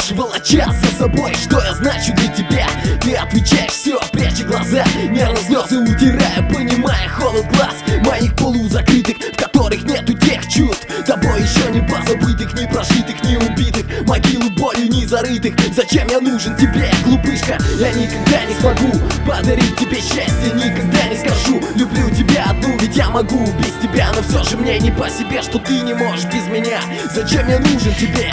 идешь, волоча за собой. Что я значу для тебя? Ты отвечаешь все, пряча глаза, нервно слезы утирая, понимая холод глаз моих полузакрытых, в которых нету тех чувств, тобой еще не позабытых, не прожитых, не убитых, могилу болью не зарытых. Зачем я нужен тебе, глупышка? Я никогда не смогу подарить тебе счастье, никогда не скажу люблю тебя одну, ведь я могу без тебя, но все же мне не по себе, что ты не можешь без меня. Зачем я нужен тебе?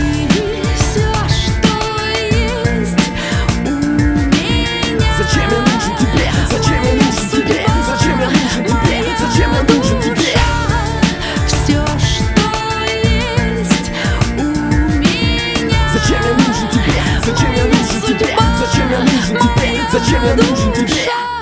Зачем я нужен тебе? Зачем я нужен тебе? Зачем я нужен тебе? Зачем я нужен тебе? Все, что есть у меня. Зачем я нужен тебе? Зачем я нужен тебе? Зачем я нужен тебе? Зачем я нужен тебе?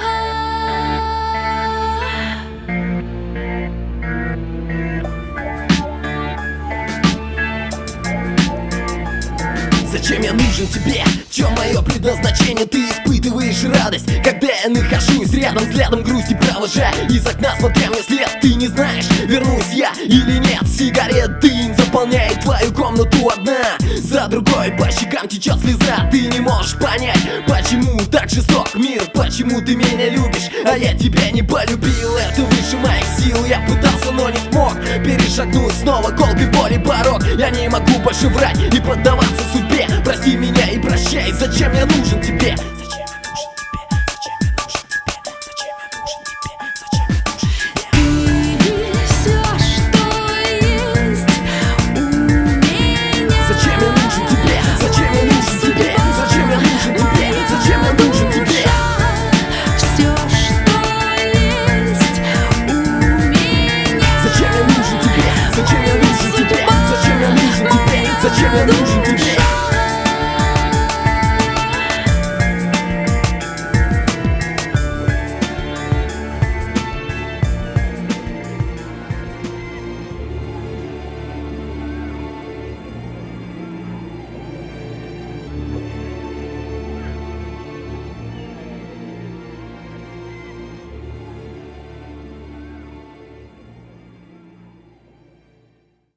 Зачем я нужен тебе? В чем мое предназначение? Ты испытываешь радость, когда я нахожусь рядом, взглядом грусти провожая из окна, смотря мне след. Ты не знаешь, вернусь я или нет. Сигарет дым заполняет твою комнату одна за другой, по щекам течет слеза. Ты не можешь понять, почему так жесток мир, почему ты меня любишь, а я тебя не полюбил. Это выше моих сил, я пытался, но не смог перешагнуть снова колкой боли порог. Я не могу больше врать и поддаваться судьбе. Прости меня и прощай, зачем я нужен тебе? Зачем я нужен тебе? Зачем я нужен тебе? Зачем я нужен тебе? Зачем я нужен тебе? Ты все, что есть у меня. Зачем я нужен тебе? Зачем я нужен тебе? Зачем я нужен тебе? Зачем я нужен тебе? Все, что есть у меня. Зачем я нужен тебе? Зачем я нужен тебе? Зачем я нужен тебе? Зачем я нужен тебе?